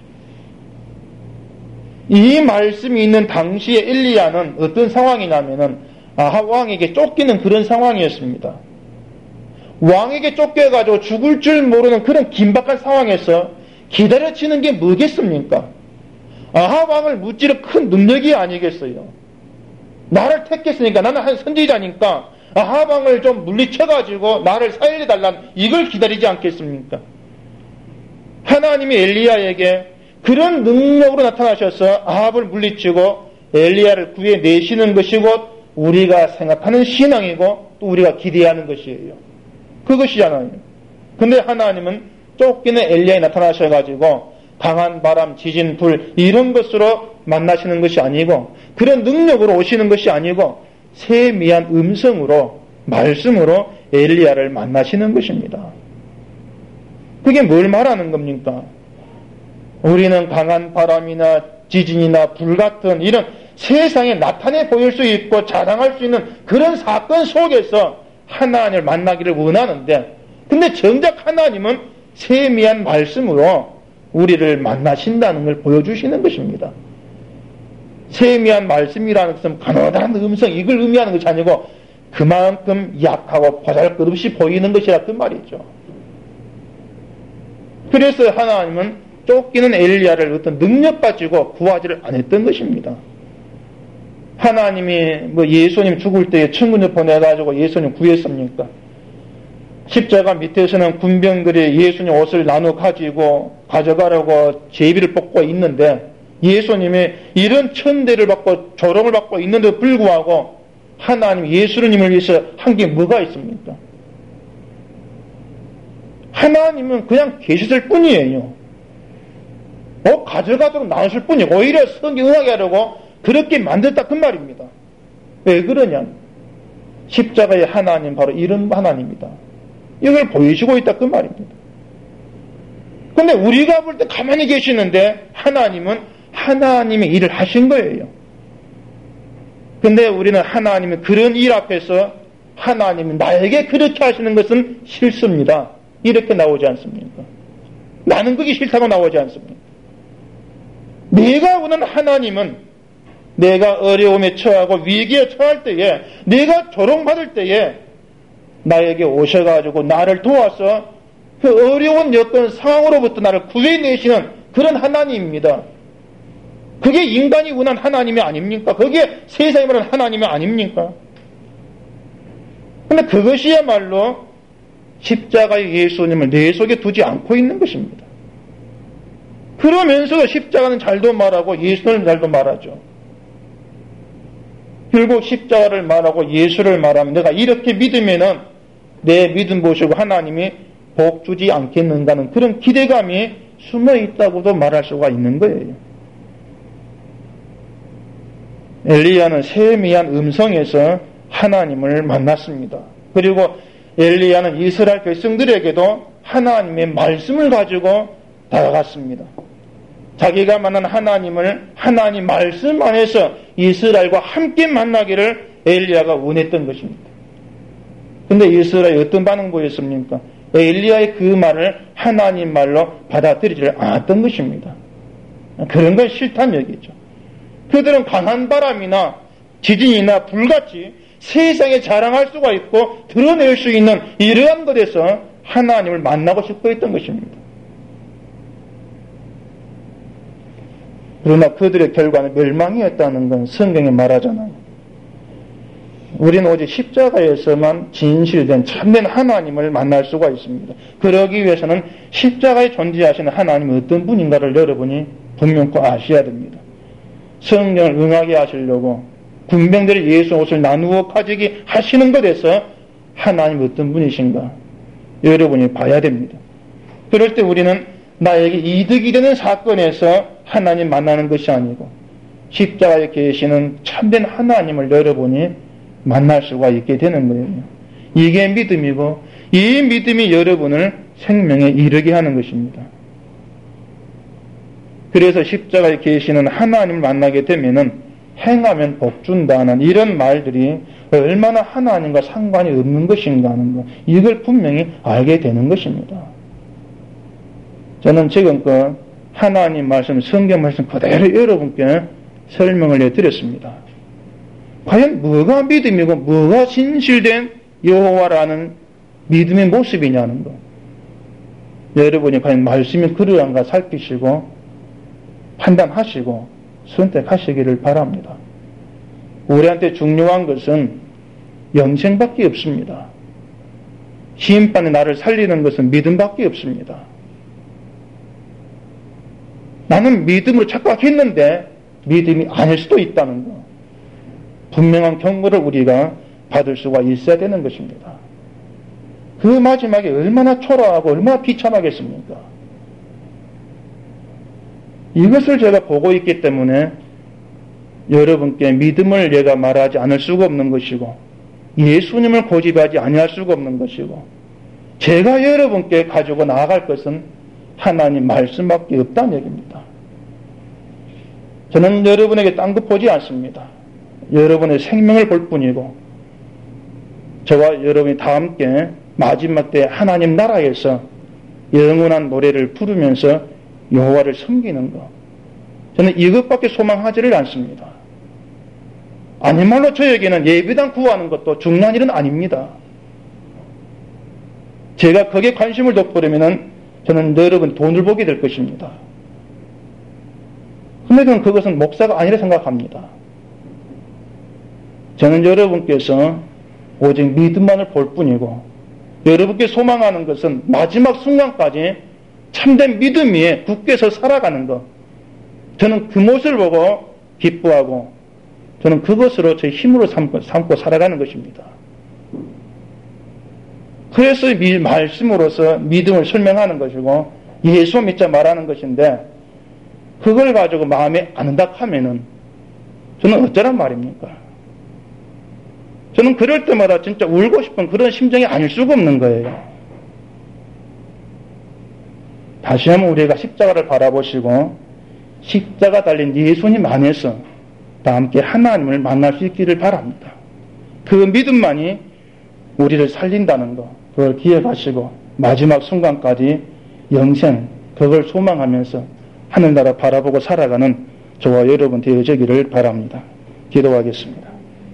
이 말씀이 있는 당시에 엘리야는 어떤 상황이냐면은 아합 왕에게 쫓기는 그런 상황이었습니다. 왕에게 쫓겨가지고 죽을 줄 모르는 그런 긴박한 상황에서 기다려지는 게 뭐겠습니까? 아합 왕을 무찌르 큰 능력이 아니겠어요. 나를 택했으니까 나는 한 선지자니까 아합 왕을 좀 물리쳐가지고 나를 살려달라는 이걸 기다리지 않겠습니까? 하나님이 엘리야에게 그런 능력으로 나타나셔서 아합을 물리치고 엘리야를 구해내시는 것이 곧 우리가 생각하는 신앙이고 또 우리가 기대하는 것이에요. 그것이잖아요. 근데 하나님은 쫓기는 엘리야에 나타나셔가지고 강한 바람, 지진, 불 이런 것으로 만나시는 것이 아니고 그런 능력으로 오시는 것이 아니고 세미한 음성으로 말씀으로 엘리야를 만나시는 것입니다. 그게 뭘 말하는 겁니까? 우리는 강한 바람이나 지진이나 불 같은 이런 세상에 나타내 보일 수 있고 자랑할 수 있는 그런 사건 속에서 하나님을 만나기를 원하는데 근데 정작 하나님은 세미한 말씀으로 우리를 만나신다는 걸 보여주시는 것입니다. 세미한 말씀이라는 것은 가느다란 음성 이걸 의미하는 것이 아니고 그만큼 약하고 보잘것없이 보이는 것이라 그 말이죠. 그래서 하나님은 쫓기는 엘리야를 어떤 능력 가지고 구하지를 않았던 것입니다. 하나님이 예수님 죽을 때에 천군을 보내가지고 예수님 구했습니까? 십자가 밑에서는 군병들이 예수님 옷을 나눠 가지고 가져가려고 제비를 뽑고 있는데 예수님이 이런 천대를 받고 조롱을 받고 있는데도 불구하고 하나님 예수님을 위해서 한 게 뭐가 있습니까? 하나님은 그냥 계셨을 뿐이에요. 가져가도록 나누실 뿐이고 오히려 성경 응하게 하려고 그렇게 만들었다 그 말입니다. 왜 그러냐? 십자가의 하나님 바로 이런 하나님입니다. 이걸 보이시고 있다 그 말입니다. 근데 우리가 볼 때 가만히 계시는데 하나님은 하나님의 일을 하신 거예요. 근데 우리는 하나님의 그런 일 앞에서 하나님이 나에게 그렇게 하시는 것은 싫습니다. 이렇게 나오지 않습니까? 나는 그게 싫다고 나오지 않습니까? 내가 원하는 하나님은 내가 어려움에 처하고 위기에 처할 때에, 내가 조롱받을 때에 나에게 오셔가지고 나를 도와서 그 어려운 여건 상황으로부터 나를 구해내시는 그런 하나님입니다. 그게 인간이 원한 하나님이 아닙니까? 그게 세상이 말하는 하나님이 아닙니까? 근데 그것이야말로 십자가의 예수님을 내 속에 두지 않고 있는 것입니다. 그러면서 십자가는 잘도 말하고 예수는 잘도 말하죠. 결국 십자가를 말하고 예수를 말하면 내가 이렇게 믿으면은 내 믿음 보시고 하나님이 복 주지 않겠는가는 그런 기대감이 숨어 있다고도 말할 수가 있는 거예요. 엘리야는 세미한 음성에서 하나님을 만났습니다. 그리고 엘리야는 이스라엘 백성들에게도 하나님의 말씀을 가지고 다가갔습니다. 자기가 만난 하나님을 하나님 말씀 안에서 이스라엘과 함께 만나기를 엘리야가 원했던 것입니다. 근데 이스라엘이 어떤 반응 보였습니까? 엘리야의 그 말을 하나님 말로 받아들이지 않았던 것입니다. 그런 건 싫다는 얘기죠. 그들은 강한 바람이나 지진이나 불같이 세상에 자랑할 수가 있고 드러낼 수 있는 이러한 것에서 하나님을 만나고 싶어 했던 것입니다. 그러나 그들의 결과는 멸망이었다는 건 성경에 말하잖아요. 우리는 오직 십자가에서만 진실된 참된 하나님을 만날 수가 있습니다. 그러기 위해서는 십자가에 존재하시는 하나님이 어떤 분인가를 여러분이 분명히 아셔야 됩니다. 성령을 응하게 하시려고 군병들이 예수 옷을 나누어 가지게 하시는 것에서 하나님이 어떤 분이신가 여러분이 봐야 됩니다. 그럴 때 우리는 나에게 이득이 되는 사건에서 하나님 만나는 것이 아니고 십자가에 계시는 참된 하나님을 여러분이 만날 수가 있게 되는 거예요. 이게 믿음이고 이 믿음이 여러분을 생명에 이르게 하는 것입니다. 그래서 십자가에 계시는 하나님을 만나게 되면은 행하면 복준다는 이런 말들이 얼마나 하나님과 상관이 없는 것인가 하는 것, 이걸 분명히 알게 되는 것입니다. 저는 지금껏 하나님 말씀, 성경 말씀 그대로 여러분께 설명을 해드렸습니다. 과연 뭐가 믿음이고 뭐가 진실된 여호와라는 믿음의 모습이냐는 것, 여러분이 과연 말씀이 그러한가 살피시고 판단하시고 선택하시기를 바랍니다. 우리한테 중요한 것은 영생밖에 없습니다. 심판에 나를 살리는 것은 믿음밖에 없습니다. 나는 믿음으로 착각했는데 믿음이 아닐 수도 있다는 것, 분명한 경고를 우리가 받을 수가 있어야 되는 것입니다. 그 마지막에 얼마나 초라하고 얼마나 비참하겠습니까? 이것을 제가 보고 있기 때문에 여러분께 믿음을 내가 말하지 않을 수가 없는 것이고 예수님을 고집하지 아니할 수가 없는 것이고 제가 여러분께 가지고 나아갈 것은 하나님 말씀밖에 없다는 얘기입니다. 저는 여러분에게 딴 거 보지 않습니다. 여러분의 생명을 볼 뿐이고 저와 여러분이 다 함께 마지막 때 하나님 나라에서 영원한 노래를 부르면서 여호와를 섬기는 것, 저는 이것밖에 소망하지를 않습니다. 아니말로 저에게는 예배당 구하는 것도 중요한 일은 아닙니다. 제가 거기에 관심을 돋보려면 저는 여러분 돈을 보게 될 것입니다. 근데 저는 그것은 목사가 아니라 생각합니다. 저는 여러분께서 오직 믿음만을 볼 뿐이고 여러분께 소망하는 것은 마지막 순간까지 참된 믿음 위에 굳게 서 살아가는 것, 저는 그 모습을 보고 기뻐하고 저는 그것으로 제 힘으로 삼고 살아가는 것입니다. 그래서 말씀으로서 믿음을 설명하는 것이고 예수 믿자 말하는 것인데 그걸 가지고 마음에 안 든다 하면은 저는 어쩌란 말입니까? 저는 그럴 때마다 진짜 울고 싶은 그런 심정이 아닐 수가 없는 거예요. 다시 한번 우리가 십자가를 바라보시고 십자가 달린 예수님 안에서 다 함께 하나님을 만날 수 있기를 바랍니다. 그 믿음만이 우리를 살린다는 것, 그걸 기억하시고 마지막 순간까지 영생, 그걸 소망하면서 하늘나라 바라보고 살아가는 저와 여러분 되어지기를 바랍니다. 기도하겠습니다.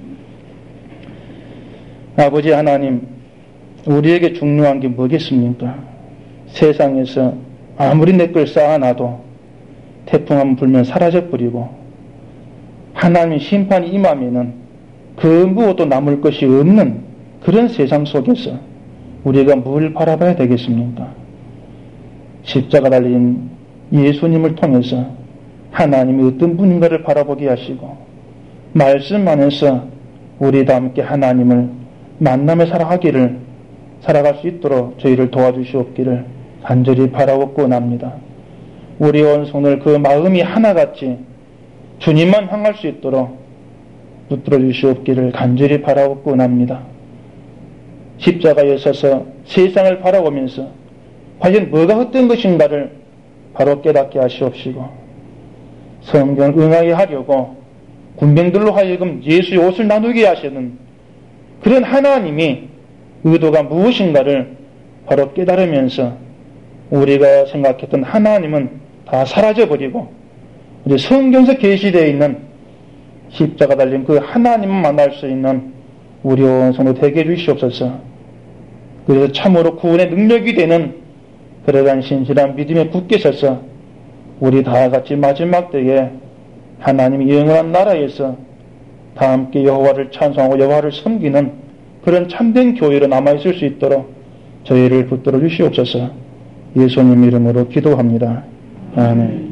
아버지 하나님, 우리에게 중요한 게 뭐겠습니까? 세상에서 아무리 내 걸 쌓아놔도 태풍 한번 불면 사라져버리고 하나님의 심판이 임하면은 그 무엇도 남을 것이 없는 그런 세상 속에서 우리가 뭘 바라봐야 되겠습니까? 십자가 달린 예수님을 통해서 하나님이 어떤 분인가를 바라보게 하시고 말씀 안에서 우리도 함께 하나님을 만나며 살아갈 수 있도록 저희를 도와주시옵기를 간절히 바라옵고 납니다. 우리 온 손을 그 마음이 하나같이 주님만 향할 수 있도록 붙들어 주시옵기를 간절히 바라옵고 납니다. 십자가에 서서 세상을 바라보면서 과연 뭐가 어떤 것인가를 바로 깨닫게 하시옵시고 성경을 응하게 하려고 군병들로 하여금 예수의 옷을 나누게 하시는 그런 하나님이 의도가 무엇인가를 바로 깨달으면서 우리가 생각했던 하나님은 다 사라져버리고 우리 성경에서 계시되어 있는 십자가 달린 그 하나님을 만날 수 있는 우리 온 성도 되게 해주시옵소서. 그래서 참으로 구원의 능력이 되는 그러한 신실한 믿음에 굳게 서서 우리 다 같이 마지막 때에 하나님의 영원한 나라에서 다 함께 여호와를 찬송하고 여호와를 섬기는 그런 참된 교회로 남아있을 수 있도록 저희를 붙들어 주시옵소서. 예수님 이름으로 기도합니다. 아멘.